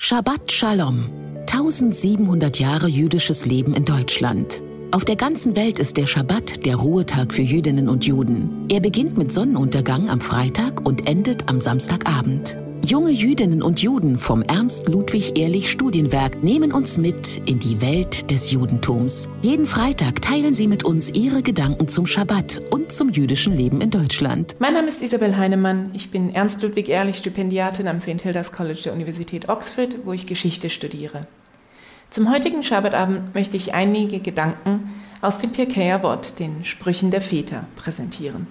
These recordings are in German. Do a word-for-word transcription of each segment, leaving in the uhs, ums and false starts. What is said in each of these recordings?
Shabbat Shalom. tausendsiebenhundert Jahre jüdisches Leben in Deutschland. Auf der ganzen Welt ist der Schabbat der Ruhetag für Jüdinnen und Juden. Er beginnt mit Sonnenuntergang am Freitag und endet am Samstagabend. Junge Jüdinnen und Juden vom Ernst-Ludwig-Ehrlich-Studienwerk nehmen uns mit in die Welt des Judentums. Jeden Freitag teilen sie mit uns ihre Gedanken zum Schabbat und zum jüdischen Leben in Deutschland. Mein Name ist Isabel Heinemann. Ich bin Ernst-Ludwig-Ehrlich-Stipendiatin am Saint Hilda's College der Universität Oxford, wo ich Geschichte studiere. Zum heutigen Schabbatabend möchte ich einige Gedanken aus dem Pirkei Avot, den Sprüchen der Väter, präsentieren.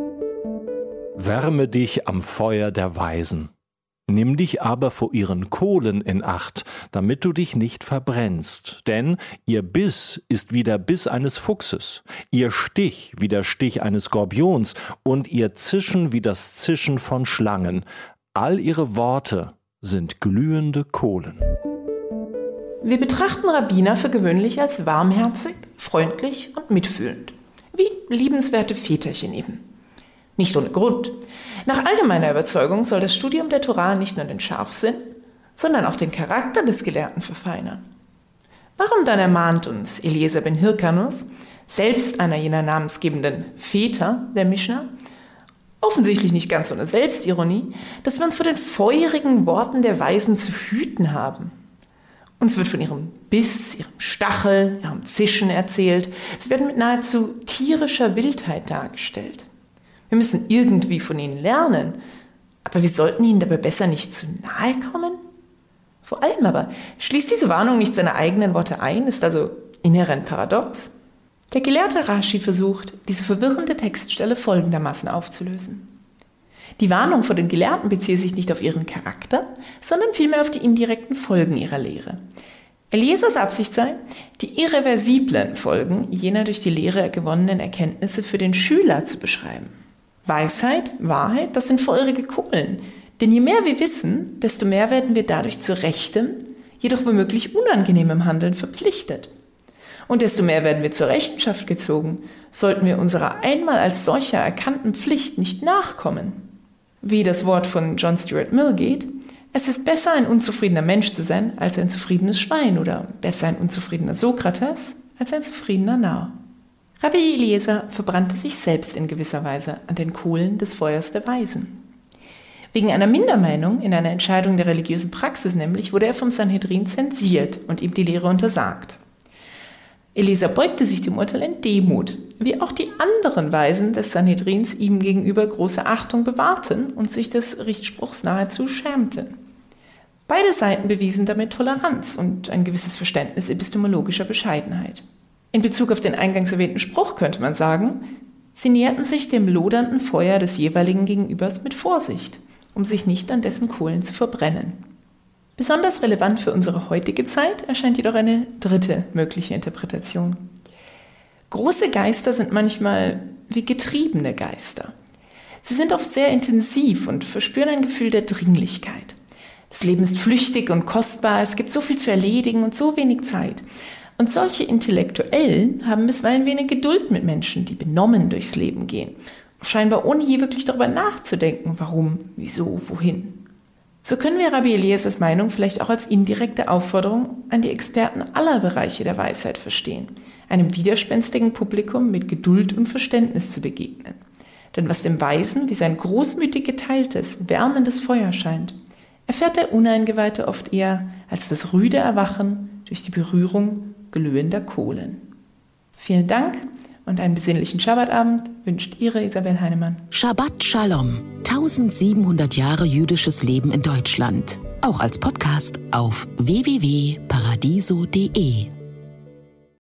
Wärme dich am Feuer der Weisen. Nimm dich aber vor ihren Kohlen in Acht, damit du dich nicht verbrennst. Denn ihr Biss ist wie der Biss eines Fuchses, ihr Stich wie der Stich eines Skorpions und ihr Zischen wie das Zischen von Schlangen. All ihre Worte sind glühende Kohlen. Wir betrachten Rabbiner für gewöhnlich als warmherzig, freundlich und mitfühlend. Wie liebenswerte Väterchen eben. Nicht ohne Grund. Nach allgemeiner Überzeugung soll das Studium der Torah nicht nur den Scharfsinn, sondern auch den Charakter des Gelehrten verfeinern. Warum dann ermahnt uns Eliezer ben Hirkanus, selbst einer jener namensgebenden Väter der Mischna, offensichtlich nicht ganz ohne Selbstironie, dass wir uns vor den feurigen Worten der Weisen zu hüten haben? Uns wird von ihrem Biss, ihrem Stachel, ihrem Zischen erzählt. Sie werden mit nahezu tierischer Wildheit dargestellt. Wir müssen irgendwie von ihnen lernen, aber wir sollten ihnen dabei besser nicht zu nahe kommen. Vor allem aber, schließt diese Warnung nicht seine eigenen Worte ein, ist also inhärent paradox. Der gelehrte Rashi versucht, diese verwirrende Textstelle folgendermaßen aufzulösen. Die Warnung vor den Gelehrten beziehe sich nicht auf ihren Charakter, sondern vielmehr auf die indirekten Folgen ihrer Lehre. Eliezers Absicht sei, die irreversiblen Folgen jener durch die Lehre gewonnenen Erkenntnisse für den Schüler zu beschreiben. Weisheit, Wahrheit, das sind feurige Kohlen. Denn je mehr wir wissen, desto mehr werden wir dadurch zu rechtem, jedoch womöglich unangenehmem Handeln verpflichtet. Und desto mehr werden wir zur Rechenschaft gezogen, sollten wir unserer einmal als solcher erkannten Pflicht nicht nachkommen. Wie das Wort von John Stuart Mill geht, es ist besser, ein unzufriedener Mensch zu sein, als ein zufriedenes Schwein oder besser ein unzufriedener Sokrates, als ein zufriedener Narr. Rabbi Eliezer verbrannte sich selbst in gewisser Weise an den Kohlen des Feuers der Weisen. Wegen einer Mindermeinung in einer Entscheidung der religiösen Praxis nämlich wurde er vom Sanhedrin zensiert und ihm die Lehre untersagt. Eliezer beugte sich dem Urteil in Demut, wie auch die anderen Weisen des Sanhedrins ihm gegenüber große Achtung bewahrten und sich des Richtspruchs nahezu schämten. Beide Seiten bewiesen damit Toleranz und ein gewisses Verständnis epistemologischer Bescheidenheit. In Bezug auf den eingangs erwähnten Spruch könnte man sagen, sie näherten sich dem lodernden Feuer des jeweiligen Gegenübers mit Vorsicht, um sich nicht an dessen Kohlen zu verbrennen. Besonders relevant für unsere heutige Zeit erscheint jedoch eine dritte mögliche Interpretation. Große Geister sind manchmal wie getriebene Geister. Sie sind oft sehr intensiv und verspüren ein Gefühl der Dringlichkeit. Das Leben ist flüchtig und kostbar, es gibt so viel zu erledigen und so wenig Zeit. Und solche Intellektuellen haben bisweilen wenig Geduld mit Menschen, die benommen durchs Leben gehen, scheinbar ohne je wirklich darüber nachzudenken, warum, wieso, wohin. So können wir Rabbi Eliezers Meinung vielleicht auch als indirekte Aufforderung an die Experten aller Bereiche der Weisheit verstehen, einem widerspenstigen Publikum mit Geduld und Verständnis zu begegnen. Denn was dem Weisen wie sein großmütig geteiltes, wärmendes Feuer scheint, erfährt der Uneingeweihte oft eher als das rüde Erwachen durch die Berührung glühender Kohlen. Vielen Dank und einen besinnlichen Schabbatabend wünscht Ihre Isabel Heinemann. Shabbat Shalom. tausendsiebenhundert Jahre jüdisches Leben in Deutschland. Auch als Podcast auf w w w punkt paradiso punkt d e.